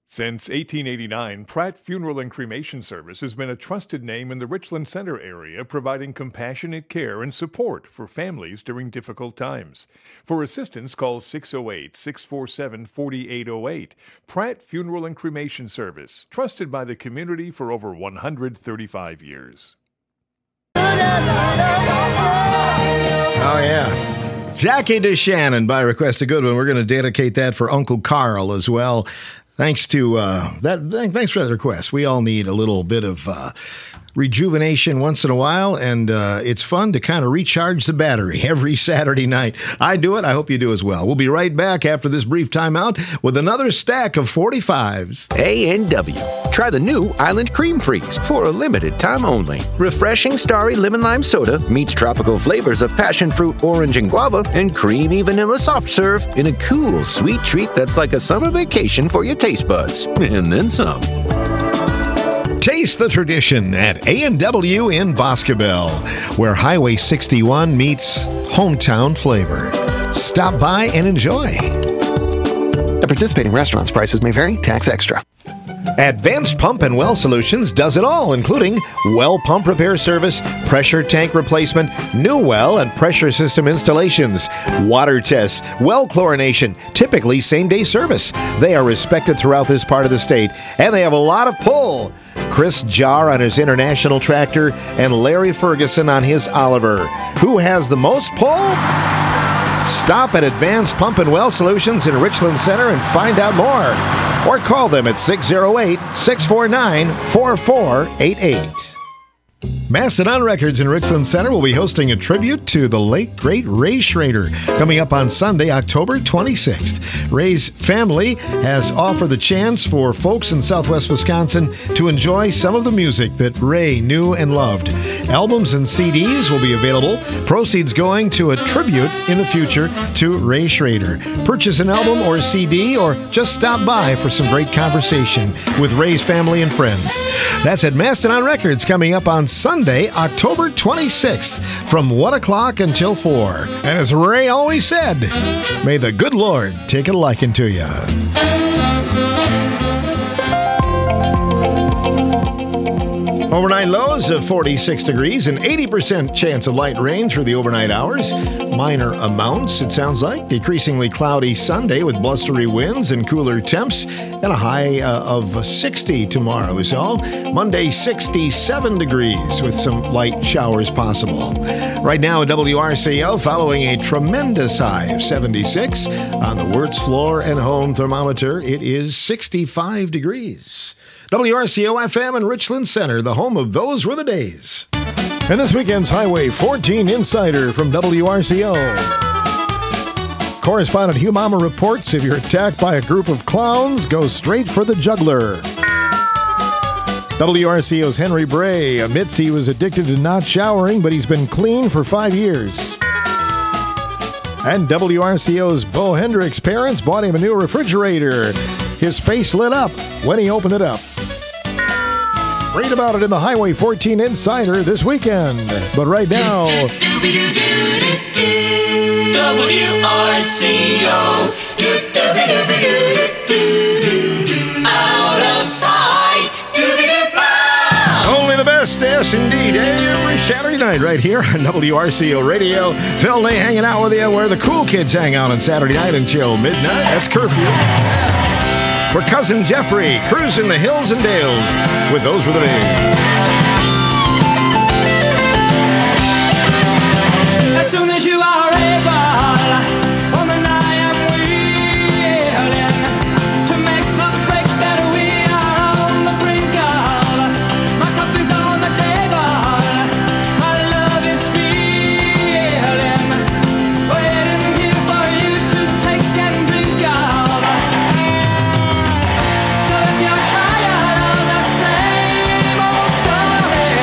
Since 1889, Pratt Funeral and Cremation Service has been a trusted name in the Richland Center area, providing compassionate care and support for families during difficult times. For assistance, call 608-647-4808. Pratt Funeral and Cremation Service, trusted by the community for over 135 years. Oh, yeah. Jackie DeShannon, by request, a good one. We're going to dedicate that for Uncle Carl as well. Thanks to thanks for that request. We all need a little bit of rejuvenation once in a while, and it's fun to kind of recharge the battery every Saturday night. I do it. I hope you do as well. We'll be right back after this brief timeout with another stack of 45s. A&W. Try the new Island Cream Freeze for a limited time only. Refreshing starry lemon lime soda meets tropical flavors of passion fruit, orange, and guava, and creamy vanilla soft serve in a cool, sweet treat that's like a summer vacation for your taste buds. And then some. Taste the tradition at A&W in Boscobel, where Highway 61 meets hometown flavor. Stop by and enjoy. At participating restaurants, prices may vary. Tax extra. Advanced Pump and Well Solutions does it all, including well pump repair service, pressure tank replacement, new well and pressure system installations, water tests, well chlorination, typically same-day service. They are respected throughout this part of the state, and they have a lot of pull. Chris Jar on his International tractor and Larry Ferguson on his Oliver. Who has the most pull? Stop at Advanced Pump and Well Solutions in Richland Center and find out more. Or call them at 608-649-4488. Mastodon Records in Richland Center will be hosting a tribute to the late, great Ray Schrader coming up on Sunday, October 26th. Ray's family has offered the chance for folks in southwest Wisconsin to enjoy some of the music that Ray knew and loved. Albums and CDs will be available, proceeds going to a tribute in the future to Ray Schrader. Purchase an album or a CD or just stop by for some great conversation with Ray's family and friends. That's at Mastodon Records coming up on Sunday, October 26th from 1 o'clock until 4. And as Ray always said, may the good Lord take a liking to you. Overnight lows of 46 degrees and 80% chance of light rain through the overnight hours. Minor amounts, it sounds like. Decreasingly cloudy Sunday with blustery winds and cooler temps. And a high of 60 tomorrow is all. Monday, 67 degrees with some light showers possible. Right now at WRCO, following a tremendous high of 76. On the Wirtz floor and home thermometer, it is 65 degrees. WRCO FM in Richland Center, the home of Those Were the Days. And this weekend's Highway 14 Insider from WRCO. Correspondent Hugh Mama reports if you're attacked by a group of clowns, go straight for the juggler. WRCO's Henry Bray admits he was addicted to not showering, but he's been clean for 5 years. And WRCO's Bo Hendricks' parents bought him a new refrigerator. His face lit up when he opened it up. Read about it in the Highway 14 Insider this weekend. But right now... WRCO out of sight. Only the best, yes indeed, every Saturday night right here on WRCO Radio. Phil Day hanging out with you where the cool kids hang out on Saturday night until midnight. That's curfew. For Cousin Jeffrey, cruising the hills and dales with Those Were the Days. As soon as you are able, woman, I am willing to make the break that we are on the brink of. My cup is on the table, my love is feeling, waiting here for you to take and drink of. So if you're tired of the same old story,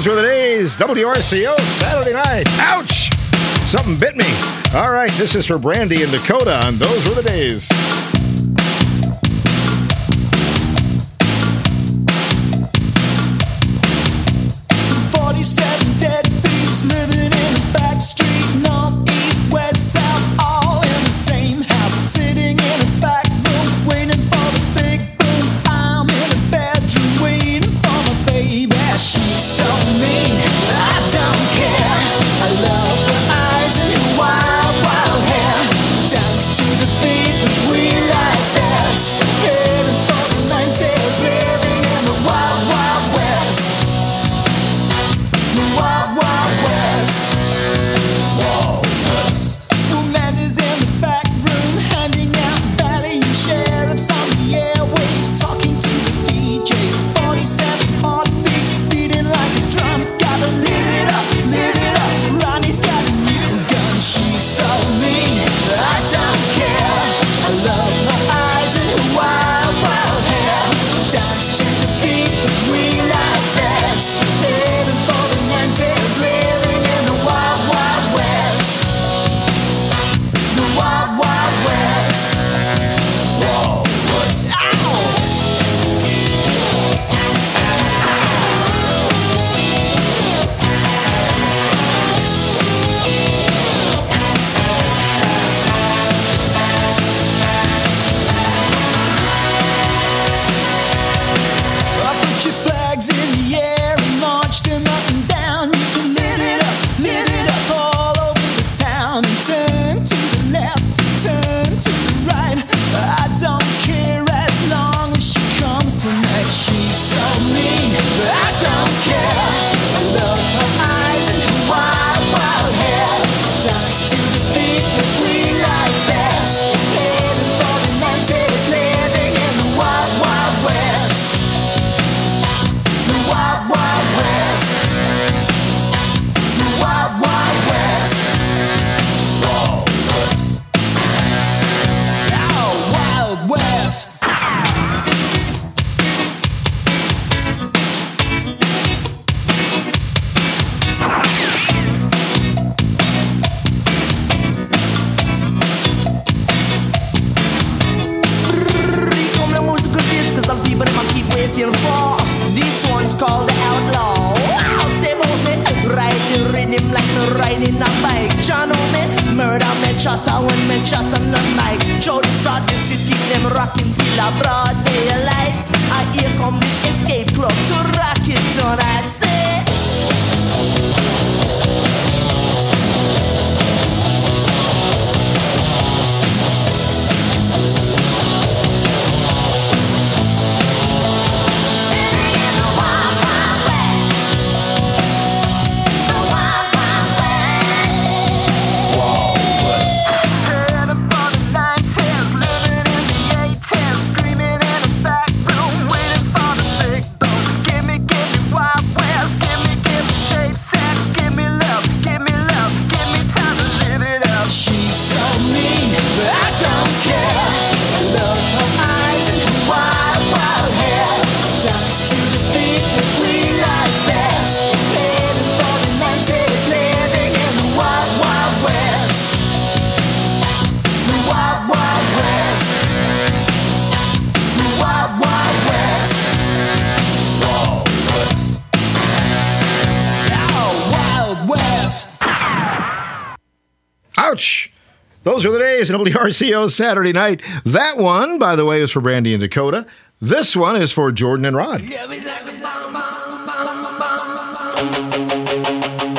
Those were the days. WRCO Saturday night. Ouch! Something bit me. All right, this is for Brandy and Dakota on Those Were the Days. 47 deadbeats living in a back street, north, east, west, south, all in the same house, sitting in a back room, waiting for the big boom. I'm in a bedroom, waiting for my baby. She's so mean, I don't care. I love her eyes and her wild, wild hair. Dance to the beat that we like best. Heading for the 90s, living in the wild, wild west. The wild, wild west. Wild west. Amanda's in the back room, handing out value sheriffs on the airwaves, talking to the DJs. 47 heartbeats beating like a drum. Gotta live it up, live it up. Ronnie's got a new gun. She's so mean, I don't care. I love her eyes and her wild, wild hair. Dance to the beat that we like best. Heading for the 90s, living in the wild, wild west. The wild, wild west. Wild west. Ow! Put your flags in the air and march them up and down. You can live it up all over the town. And turn to the left, turn to the right. I don't care as long as she comes tonight. She's so mean, I don't care. I love her eyes and her wild, wild hair. Dance to the beat that we like best. Heading for the 90s, living in the wild, wild west. The wild, wild west. The wild, wild west. Wild west. Oh, wild west. Come the musical discs, some people them a keep waiting for. This one's called the Outlaw. Wow, say about me, ride the rhythm like no riding a bike. John me, murder me, chatter when me chat on the mic. Show this artist to keep them rocking till a broad daylight. I here come this escape club to rock it tonight. Say. Heading for the 90s, living in the 80s, screaming in the back room, waiting for the big boom. Give me Wild West, give me safe sex, give me love, give me time to live it up. She's so mean, but I don't care. I love her eyes and her wild, wild hair. Dance to the beat that we like best. Heading for the 90s, living in the wild, wild west. The wild, wild west. The wild, wild west. Wild west. Oh, wild west. Ouch! Those are the days in WRCO Saturday night. That one, by the way, is for Brandy and Dakota. This one is for Jordan and Rod. Yeah, we like a bomb, bomb, bomb, bomb, bomb.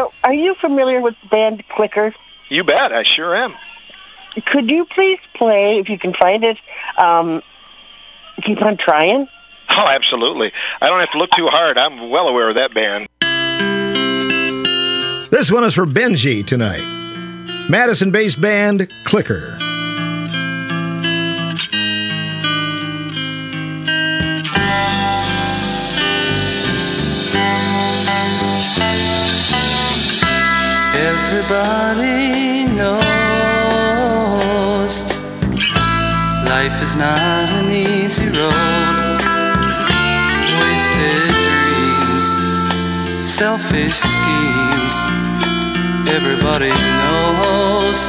are you familiar with the band Clicker? You bet, I sure am. Could you please play, if you can find it, Keep on Trying? Oh, absolutely. I don't have to look too hard. I'm well aware of that band. This one is for Benji tonight. Madison-based band Clicker. Everybody knows life is not an easy road. Wasted dreams, selfish schemes, everybody knows.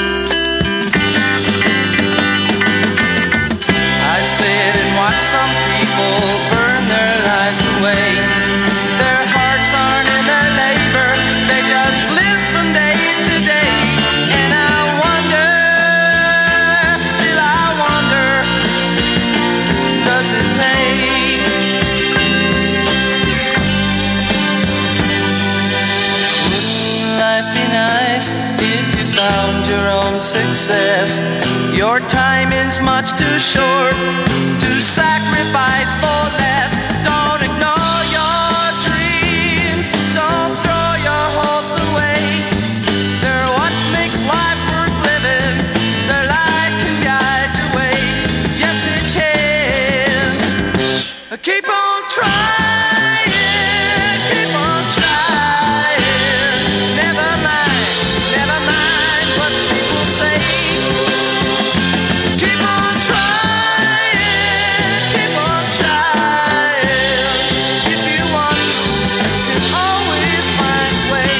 I sit and watch some people burn their lives away. Their hearts aren't in their labor, they just live from day to day. And I wonder, still I wonder, does it pay? Wouldn't life be nice if you found your own success? Your time is much too short to sacrifice for less. Don't ignore your dreams, don't throw your hopes away. They're what makes life worth living, their light can guide your way. Yes it can. Keep on trying, keep on trying. Never mind what people say. Keep on trying, keep on trying. If you want to, you can always find a way.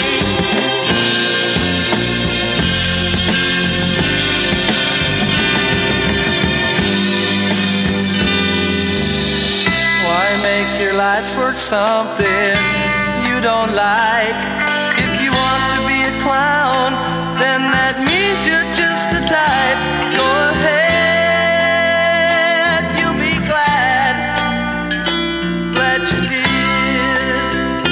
Why make your life's work something you don't like? If you want to be a clown, then that means you're just the type. Go ahead, you'll be glad you did.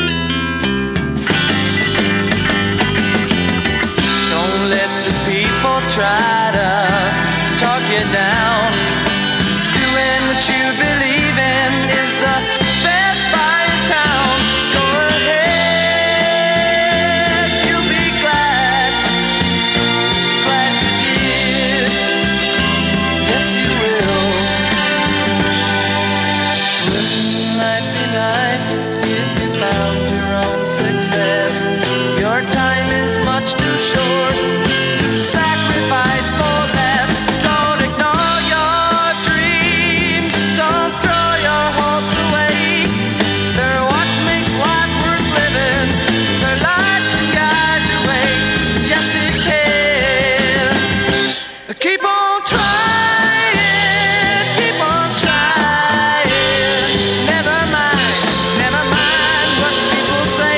Don't let the people try to talk you down. Doing what you believe in is the best buy in town. Go ahead, you'll be glad you did. Yes, you will. Wouldn't life be nice if you found your own success? Your time is much too short to sacrifice for less. Don't ignore your dreams, don't throw your hopes away. They're what makes life worth living, their light can guide your way. Yes it can. Keep on trying, keep on trying. Never mind what people say.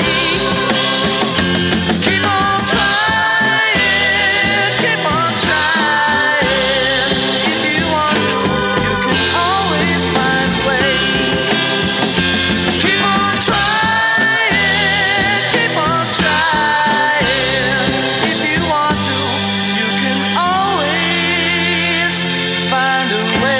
Keep on trying, keep on trying. If you want to, you can always find a way. Keep on trying, keep on trying. If you want to, you can always find a way.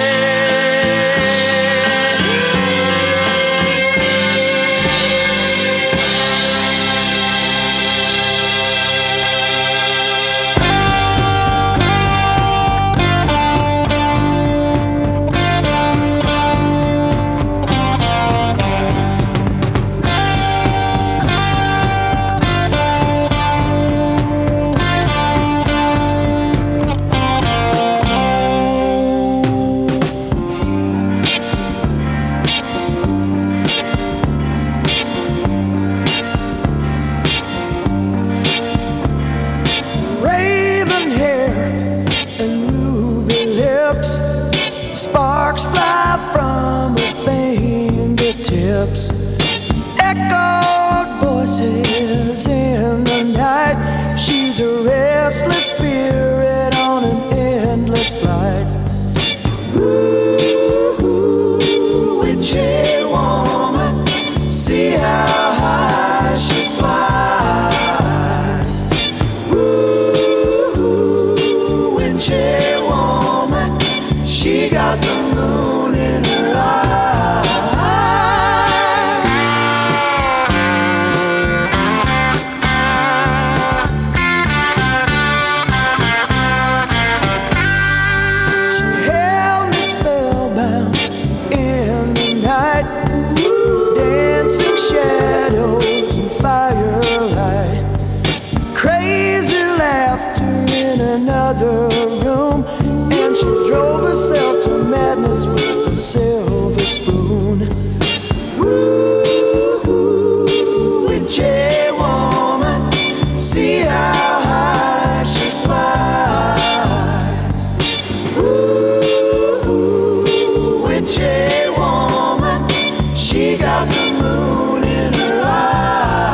Raven hair and ruby lips, sparks fly from her fingertips. Echoed voices in the night. She's a restless spirit on an endless flight. Ooh, witchy woman, see how high she flies. the moon in her eyes. She held me spellbound in the night, dancing shadows and firelight, crazy laughter in another room, and she drove herself to madness with a silver spoon. Ooh, witchy woman, see how high she flies. Ooh, witchy woman, she got the moon in her eye.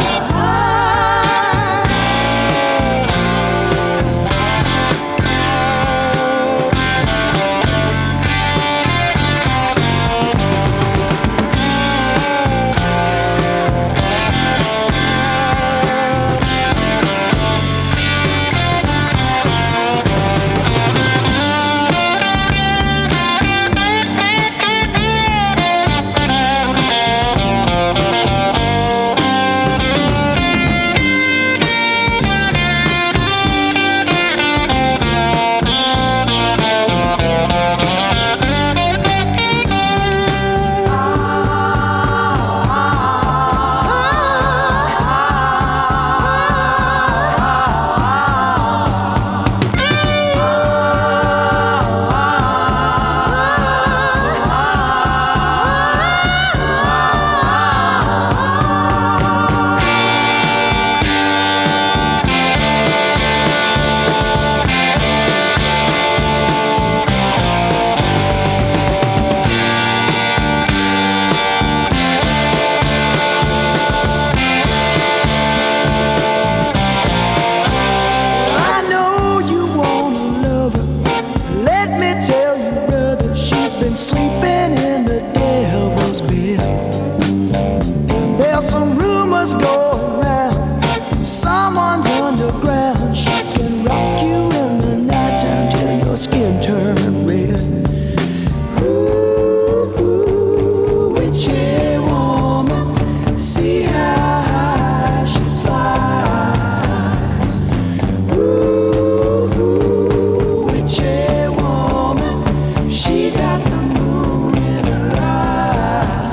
I know you wanna love her. Let me tell you, brother, she's been sleeping in the devil's bed. And there's some rumors going around, someone's underground. She can rock you in the nighttime till your skin turn red. Ooh, witchy woman, see how high she flies. Ooh, witchy woman, she got the moon in her eye.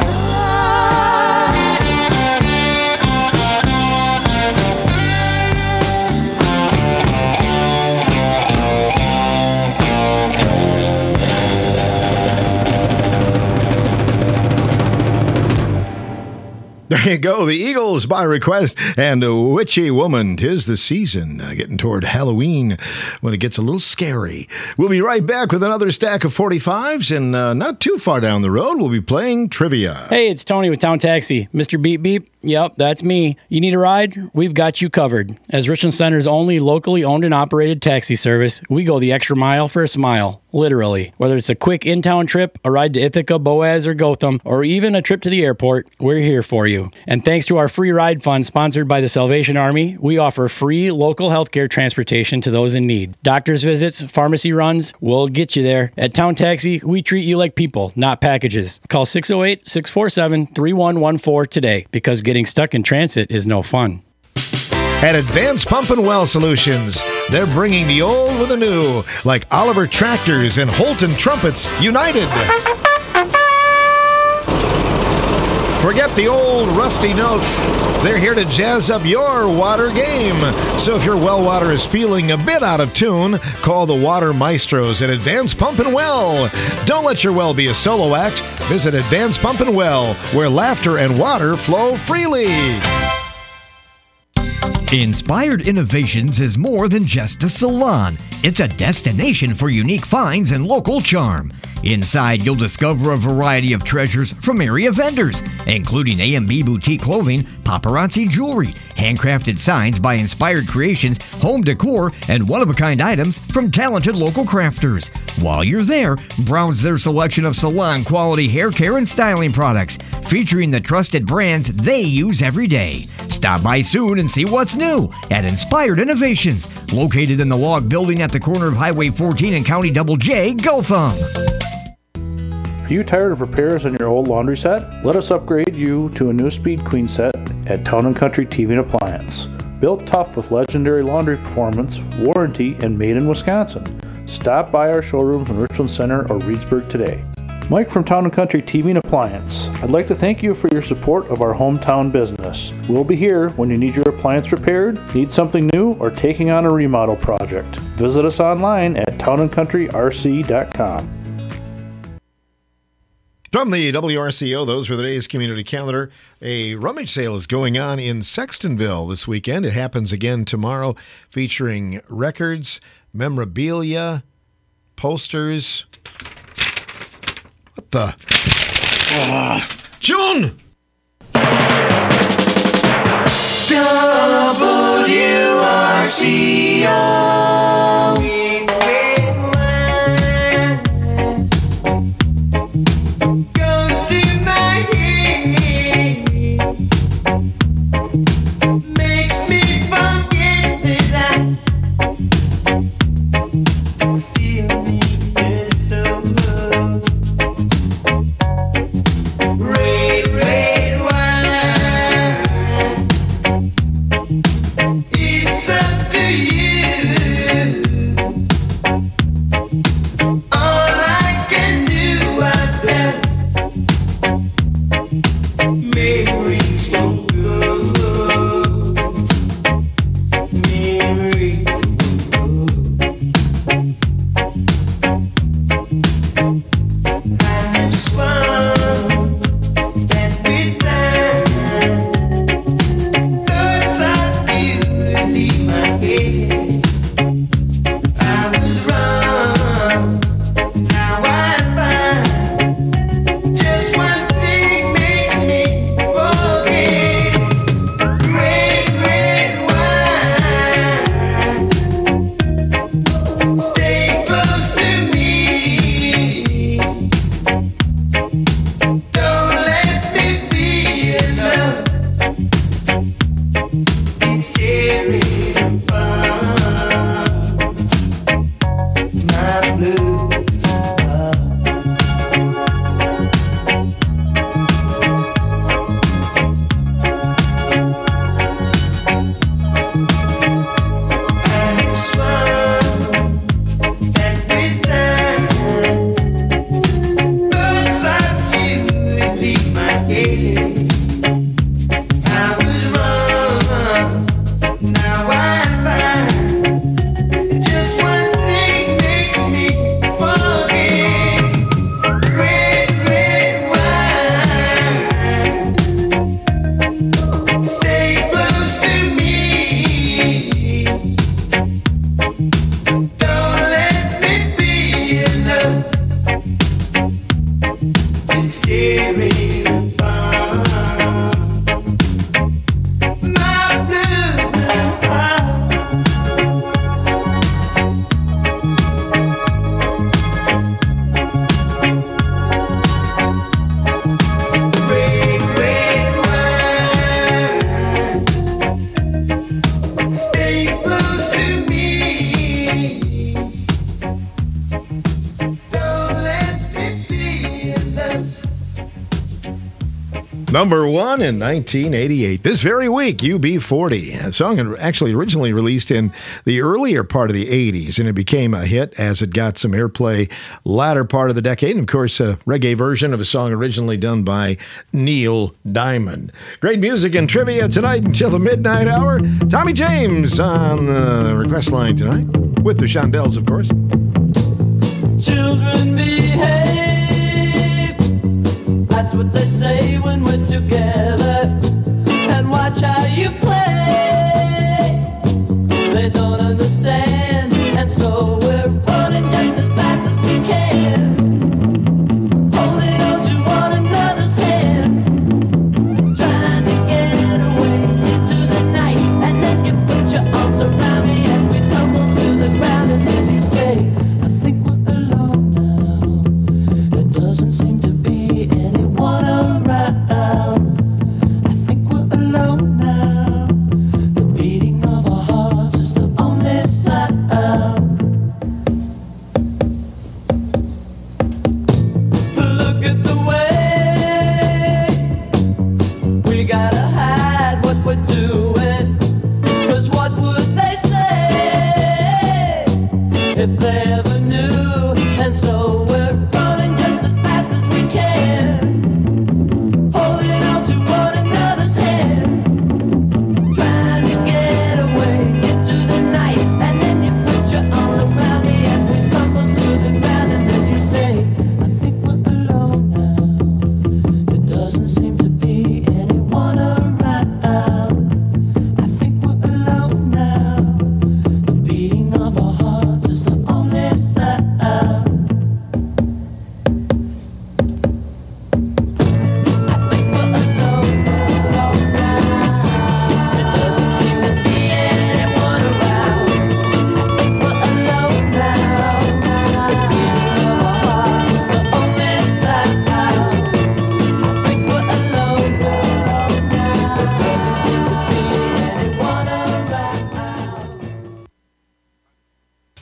There you go. The Eagles by request and Witchy Woman. 'Tis the season, getting toward Halloween when it gets a little scary. We'll be right back with another stack of 45s, and not too far down the road, we'll be playing trivia. Hey, it's Tony with Town Taxi. Mr. Beep Beep? Yep, that's me. You need a ride? We've got you covered. As Richland Center's only locally owned and operated taxi service, we go the extra mile for a smile. Literally. Whether it's a quick in-town trip, a ride to Ithaca, Boaz, or Gotham, or even a trip to the airport, we're here for you. And thanks to our free ride fund sponsored by the Salvation Army, we offer free local healthcare transportation to those in need. Doctor's visits, pharmacy runs, we'll get you there. At Town Taxi, we treat you like people, not packages. Call 608-647-3114 today, because getting stuck in transit is no fun. At Advanced Pump and Well Solutions, they're bringing the old with the new, like Oliver Tractors and Holton Trumpets united. Forget the old rusty notes. They're here to jazz up your water game. So if your well water is feeling a bit out of tune, call the Water Maestros at Advanced Pump and Well. Don't let your well be a solo act. Visit Advanced Pump and Well, where laughter and water flow freely. Inspired Innovations is more than just a salon. It's a destination for unique finds and local charm. Inside, you'll discover a variety of treasures from area vendors, including A&B Boutique Clothing, paparazzi jewelry, handcrafted signs by Inspired Creations, home decor, and one-of-a-kind items from talented local crafters. While you're there, browse their selection of salon-quality hair care and styling products, featuring the trusted brands they use every day. Stop by soon and see what's new at Inspired Innovations, located in the Log Building at the corner of Highway 14 and County Double J, Gotham. Are you tired of repairs on your old laundry set? Let us upgrade you to a new Speed Queen set at Town & Country TV and Appliance. Built tough with legendary laundry performance, warranty, and made in Wisconsin. Stop by our showrooms in Richland Center or Reedsburg today. Mike from Town & Country TV and Appliance. I'd like to thank you for your support of our hometown business. We'll be here when you need your appliance repaired, need something new, or taking on a remodel project. Visit us online at townandcountryrc.com. From the WRCO, those were today's community calendar. A rummage sale is going on in Sextonville this weekend. It happens again tomorrow, featuring records, memorabilia, posters. What the? June! WRCO. Goes to my head, makes me forget that I still need her so much. Red, red wine, it's up to you. All I can do, I've done. Memories won't go. Memories won't go. I have swum that with time. Thoughts of you leave my head. I was wrong. Now I find just one thing makes me forget. Red, red wine, stay close to me. Don't let me be alone. It's tearing apart my blue heart. I swam that with time. Thoughts of you leave my head. I was wrong. Now I find just one thing makes me forget. Red, red wine, stay close to me. Don't let me be alone. It's tearing apart my blue heart. Red, red wine, stay close to me. Don't let me be alone. Number one in 1988. This very week, UB40. A song actually originally released in the earlier part of the 80s, and it became a hit as it got some airplay latter part of the decade. And, of course, a reggae version of a song originally done by Neil Diamond. Great music and trivia tonight until the midnight hour. Tommy James on the request line tonight, with the Shondells, of course. Children behave, that's what they say when we're together. And watch how you play. They don't understand, and so we're running just as fast as we can. Holding on to one another's hand, trying to get away into the night. And then you put your arms around me as we tumble to the ground, and then you say, I think we're alone now. There doesn't seem to be anyone around. I think we're alone now. The beating of our hearts is the only sound. Look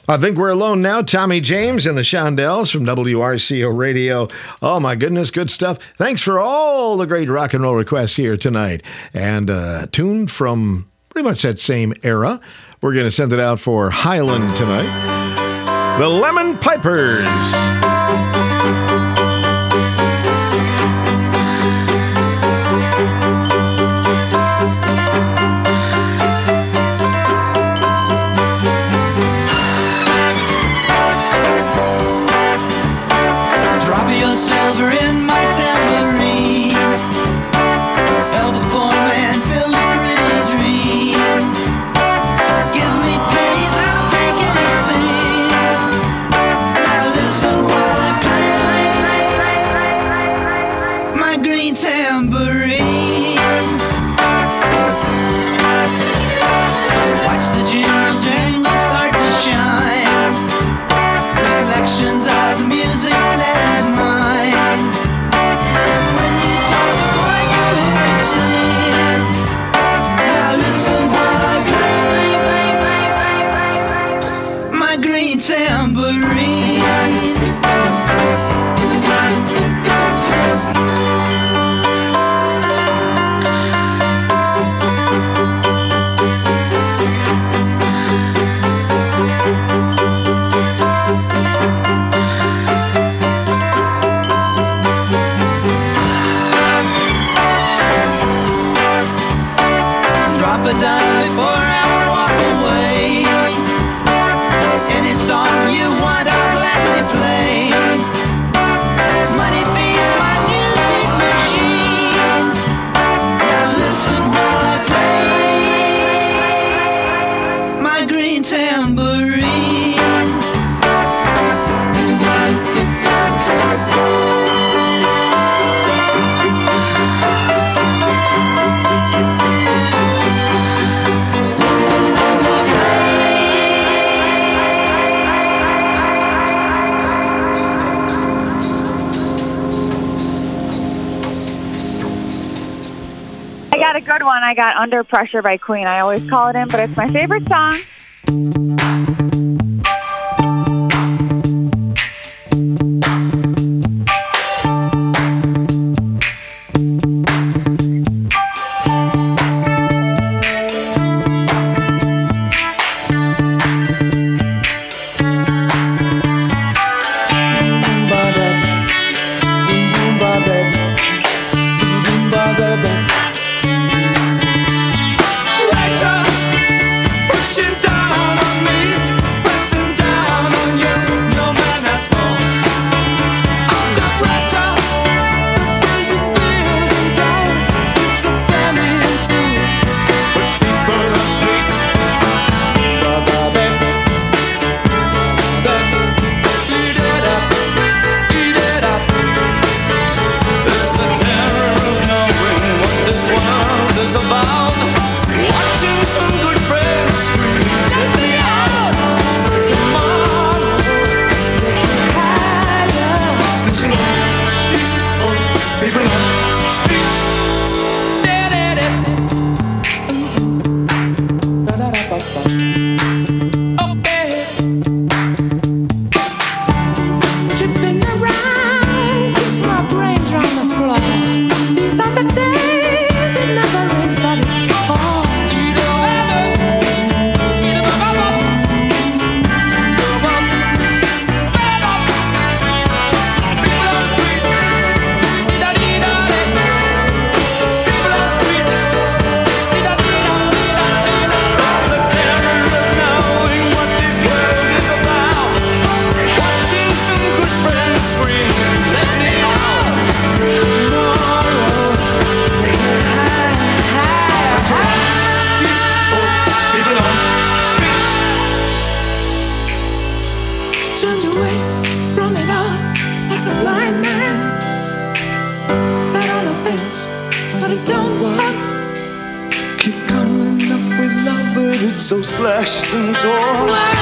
I think we're alone now. Tommy James and the Shondells from WRCO Radio. Oh, my goodness, good stuff. Thanks for all the great rock and roll requests here tonight. And a tune from pretty much that same era. We're going to send it out for Highland tonight. The Lemon Pipers. Silver in my tambourine, help a poor man build a pretty dream. Give me pennies, I'll take anything. Now listen while I play my green tambourine. Watch the jingle jangle start to shine. Reflections of the music that is mine. When you toss a coin, you listen. Now listen while I play my green tambourine. A dime before I walk away. Any song you want, I'll gladly play. Money feeds my music machine. Now listen while I play my green tambourine. I got a good one. I got Under Pressure by Queen. I always call it in, but it's my favorite song. Pushing down on me. so slashed and torn.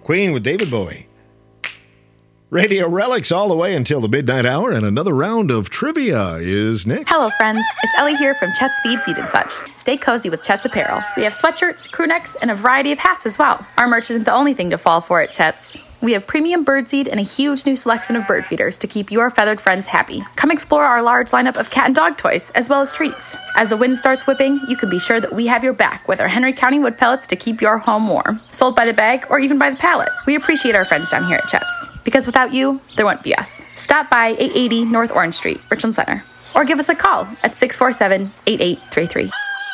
Queen with David Bowie. Radio Relics all the way until the midnight hour, and another round of trivia is next. Hello, friends. It's Ellie here from Chet's Feed, Seed, and Such. Stay cozy with Chet's apparel. We have sweatshirts, crew necks, and a variety of hats as well. Our merch isn't the only thing to fall for at Chet's. We have premium birdseed and a huge new selection of bird feeders to keep your feathered friends happy. Come explore our large lineup of cat and dog toys, as well as treats. As the wind starts whipping, you can be sure that we have your back with our Henry County wood pellets to keep your home warm. Sold by the bag or even by the pallet. We appreciate our friends down here at Chet's, because without you, there wouldn't be us. Stop by 880 North Orange Street, Richland Center, or give us a call at 647-8833.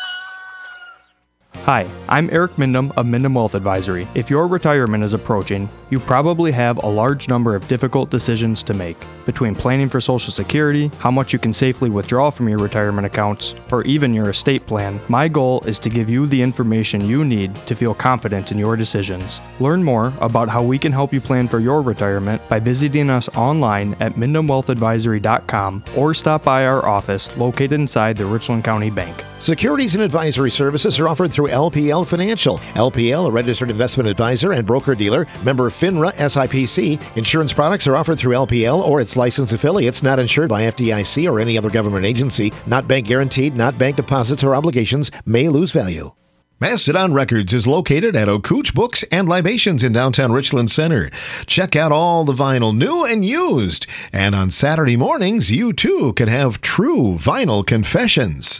Hi, I'm Eric Mindham of Mindham Wealth Advisory. If your retirement is approaching, you probably have a large number of difficult decisions to make. Between planning for Social Security, how much you can safely withdraw from your retirement accounts, or even your estate plan, my goal is to give you the information you need to feel confident in your decisions. Learn more about how we can help you plan for your retirement by visiting us online at MindhamWealthAdvisory.com or stop by our office located inside the Richland County Bank. Securities and advisory services are offered through LPL Financial. LPL, a registered investment advisor and broker-dealer, member FINRA SIPC. Insurance products are offered through LPL or its licensed affiliates, not insured by FDIC or any other government agency, not bank guaranteed, not bank deposits or obligations, may lose value. Mastodon Records is located at Ocooch Books and Libations in downtown Richland Center. Check out all the vinyl, new and used. And on Saturday mornings, you too can have true vinyl confessions.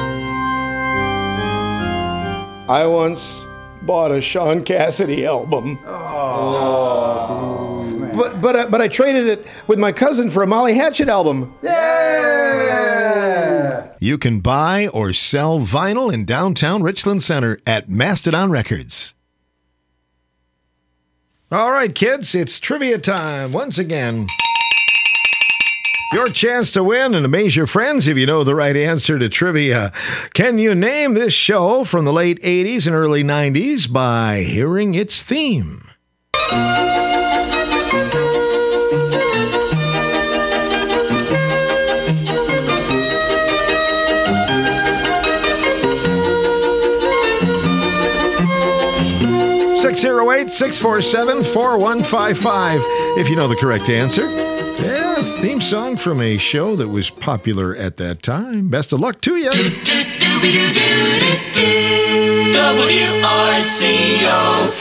I once bought a Sean Cassidy album. But I traded it with my cousin for a Molly Hatchet album. Yeah! You can buy or sell vinyl in downtown Richland Center at Mastodon Records. All right, kids, it's trivia time once again. Your chance to win and amaze your friends if you know the right answer to trivia. Can you name this show from the late 80s and early 90s by hearing its theme? (608-647-4155) if you know the correct answer. Yeah, theme song from a show that was popular at that time. Best of luck to you. WRCO.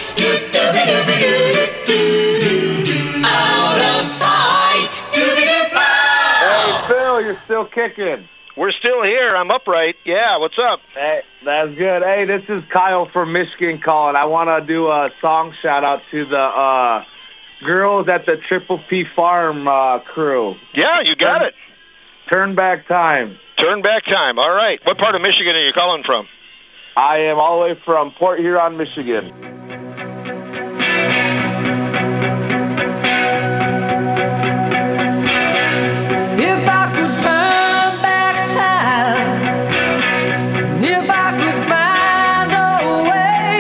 Out of sight. Hey, Phil, you're still kicking. We're still here. I'm upright. Yeah, what's up? Hey, that's good. Hey, this is Kyle from Michigan calling. I want to do a song shout-out to the girls at the Triple P Farm crew. Yeah, you got it. Turn Back Time. Turn Back Time. All right. What part of Michigan are you calling from? I am all the way from Port Huron, Michigan. If I could turn back time, if I could find a way,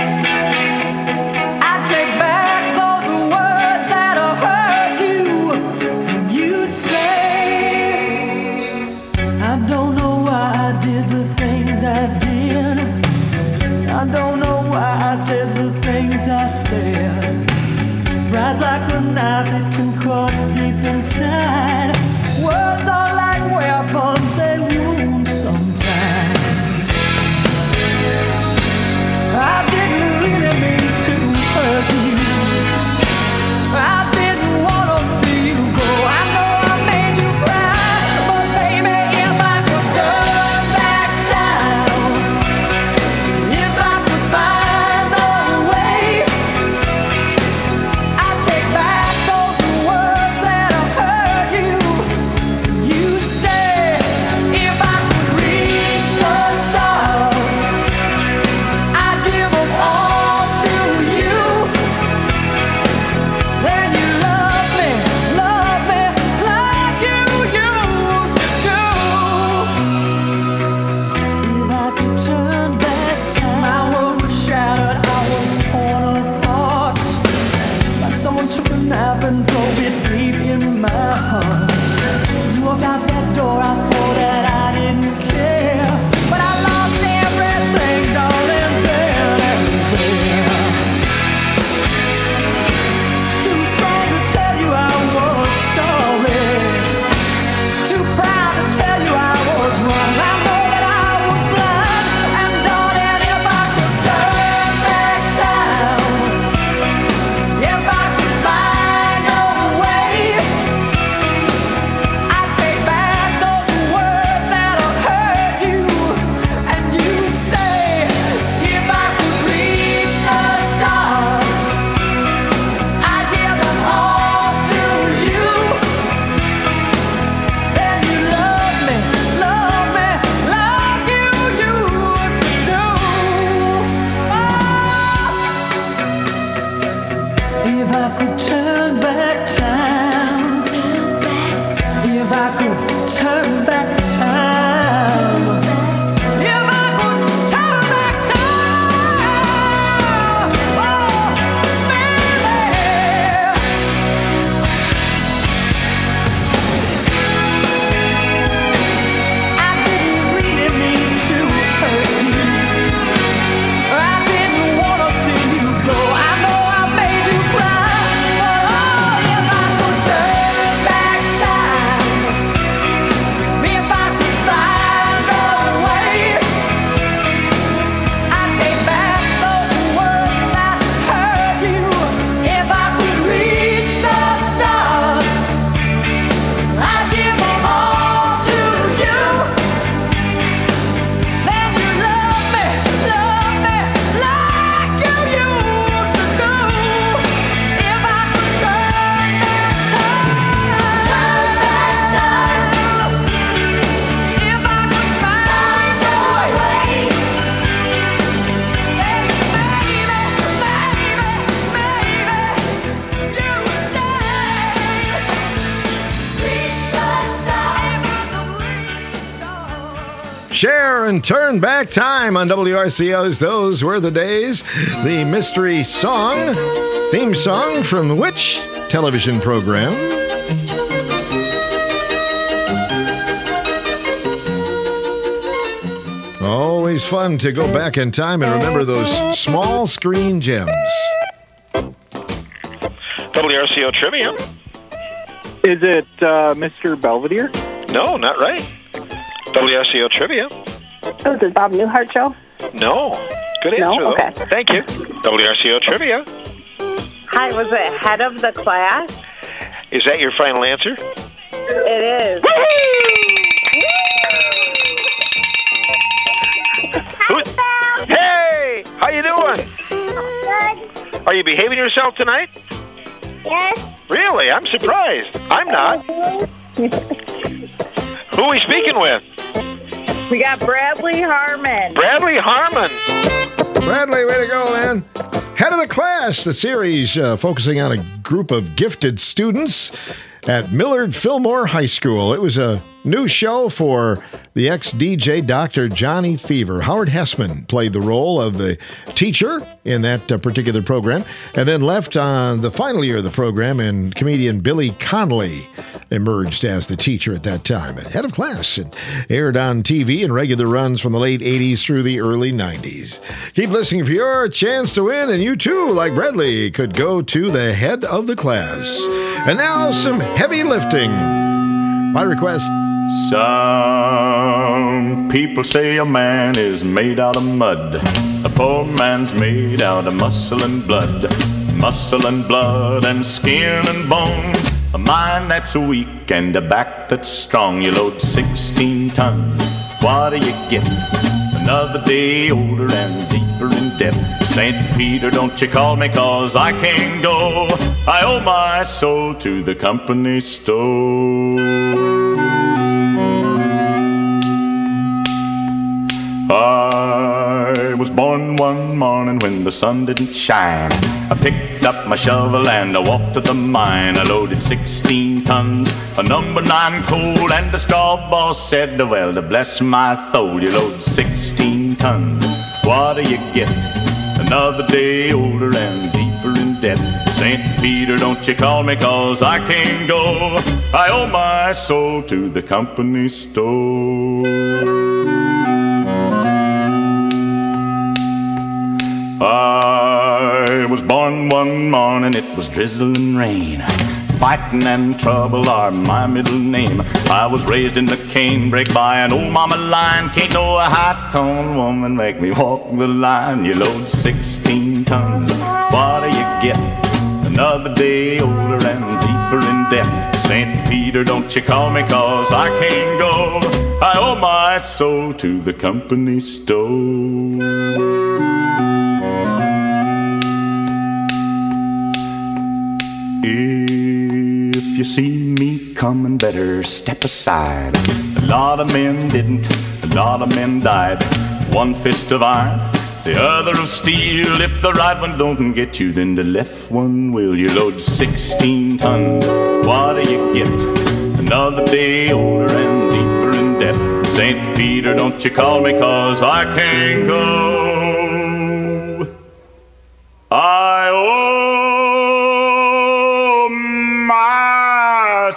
I'd take back those words that hurt you, and you'd stay. I don't know why I did the things I did. I don't know why I said the things I said. Pride's like a knife, it can cut deep inside. Words are like weapons, they wound sometimes. I didn't really mean to hurt you. I didn't want to see you go. I know I made you cry, but baby, if I could turn back time, if I could find a way, I'd take back those words that hurt you. You'd stay. If I could reach the stars, I'd give them all to you. Then you love me like you used to. If I could turn back time, my world was shattered, I was torn apart. Like someone took a knife and drove it deep in my heart. You walked out that door, I swore that I didn't care. But I lost everything, darling, then and there. I could turn back time, if I could turn back time, if I could turn back time, oh, baby. I didn't really mean to hurt you. I didn't want to see you go. I know I made you cry. Oh, if I could turn back time, if I could find a way, I'd take back those words I heard you. If I could reach the stars, I'd give them all to you. Then you love me like you used to do. If I could turn back time, if I could find a way, then maybe, you would stay. Reach the stars. Share and turn back time on WRCO's Those Were the Days. The mystery song, theme song from which television program? Always fun to go back in time and remember those small screen gems. WRCO Trivia. Is it Mr. Belvedere? No, not right. WRCO Trivia. Oh, is it Bob Newhart show? No. Good answer, No? though. Okay. Thank you. WRCO Trivia. Hi, was it head of the class? Is that your final answer? It is. Hey! How you doing? Good. Are you behaving yourself tonight? Yes. Really? I'm surprised. I'm not. Who are we speaking with? We got Bradley Harmon. Bradley Harmon. Bradley, way to go, man. Head of the Class, the series focusing on a group of gifted students at Millard Fillmore High School. It was a new show for the ex-DJ Dr. Johnny Fever. Howard Hessman played the role of the teacher in that particular program, and then left on the final year of the program, and comedian Billy Connolly emerged as the teacher at that time. Head of Class. It aired on TV in regular runs from the late 80s through the early 90s. Keep listening for your chance to win, and you too, like Bradley, could go to the Head of the Class. And now some heavy lifting by request. Some people say a man is made out of mud. A poor man's made out of muscle and blood. Muscle and blood and skin and bones. A mind that's weak and a back that's strong. You load 16 tons. What do you get? Another day older and deeper in debt. St. Peter, don't you call me, 'cause I can't go. I owe my soul to the company store. I was born one morning when the sun didn't shine. I picked up my shovel and I walked to the mine. I loaded 16 tons of number 9 coal, and the straw boss said, well, to bless my soul, you load 16 tons. What do you get? Another day older and deeper in debt. St. Peter, don't you call me, 'cause I can't go. I owe my soul to the company store. I was born one morning, it was drizzling rain. Fighting and trouble are my middle name. I was raised in the canebrake by an old mama line. Can't no high-toned woman make me walk the line. You load 16 tons, what do you get? Another day older and deeper in debt. St. Peter, don't you call me, 'cause I can't go. I owe my soul to the company store. If you see me coming, better step aside. A lot of men didn't, a lot of men died. One fist of iron, the other of steel. If the right one don't get you, then the left one will. You load 16 tons, what do you get? Another day older and deeper in debt. St. Peter, don't you call me, 'cause I can't go. I owe my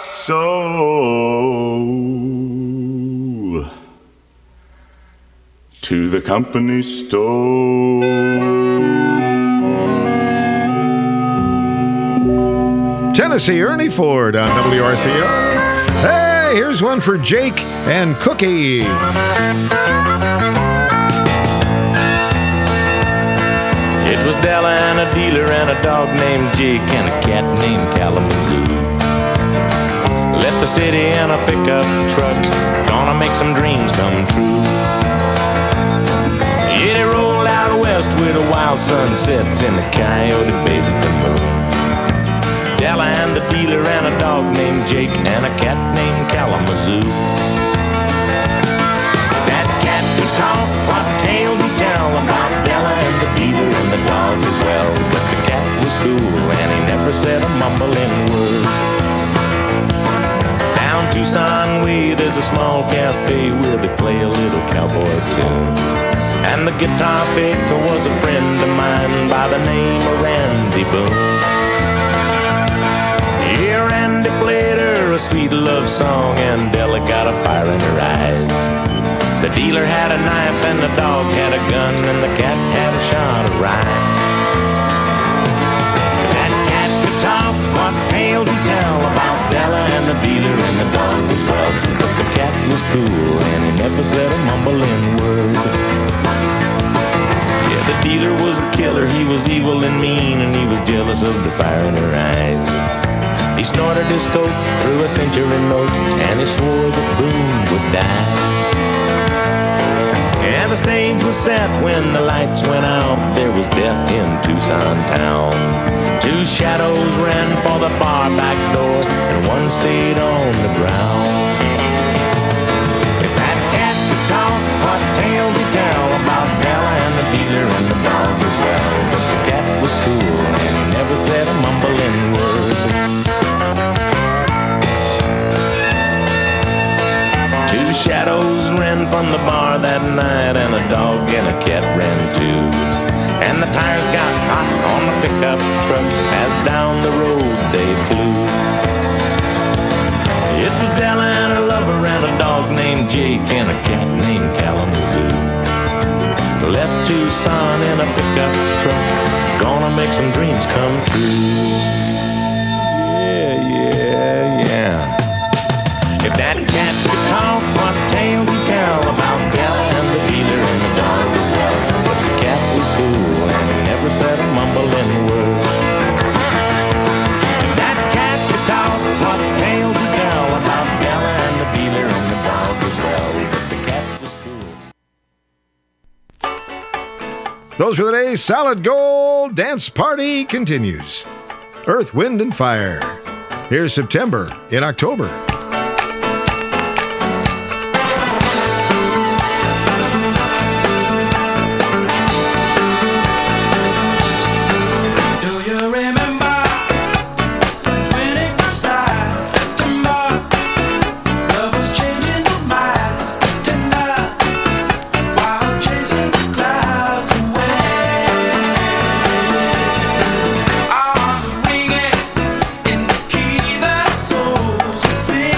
soul to the company store. Tennessee Ernie Ford on WRCO. Hey, here's one for Jake and Cookie. It was Della and a dealer and a dog named Jake and a cat named Kalamazoo. Left the city in a pickup truck, gonna make some dreams come true. Yeah, they rolled out west with the wild sunsets in the Coyote Bays at the moon. Della and the dealer and a dog named Jake and a cat named Kalamazoo. That cat could talk, what tales he tell about Della and the dealer and the dog as well. But the cat was cool and he never said a mumbling word. Down Tucson way there's a small cafe where they play a little cowboy tune. And the guitar picker was a friend of mine by the name of Randy Boone. Yeah, Randy played her a sweet love song and Della got a fire in her eyes. The dealer had a knife and the dog had a gun and the cat had a shot of rye. That cat could talk, what tales he tell about Della and the dealer and the dog as well. But the cat was cool and he never said a mumbling word. Yeah, the dealer was a killer, he was evil and mean and he was jealous of the fire in her eyes. He snorted his coat, threw a century note, and he swore that Boone would die. And the stage was set when the lights went out. There was death in Tucson town. Two shadows ran for the bar back door, and one stayed on the ground. If that cat could talk, what tales he tell about Della and the dealer and the dog as well. But the cat was cool, and he never said a mumbling word. Two shadows ran from the bar that night, and a dog and a cat ran too. And the tires got hot on the pickup truck as down the road they flew. It was Della and her lover and a dog named Jake and a cat named Kalamazoo. Left Tucson in a pickup truck, gonna make some dreams come true. Yeah. If that cat could talk, what tales he tell about Della and the dealer and the dog as well. But the cat was cool and he never said a mumbling word. If that cat could talk, what tales he tell about Della and the dealer and the dog as well. But the cat was cool. Those for the day. Solid Gold Dance Party continues. Earth, Wind, and Fire. Here's September in October. Ringing in the key that souls are singing.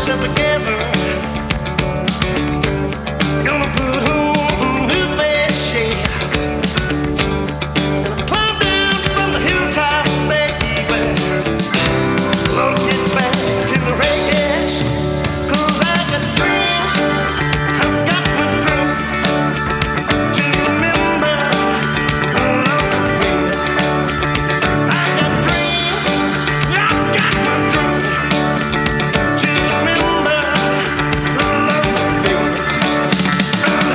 ourselves together.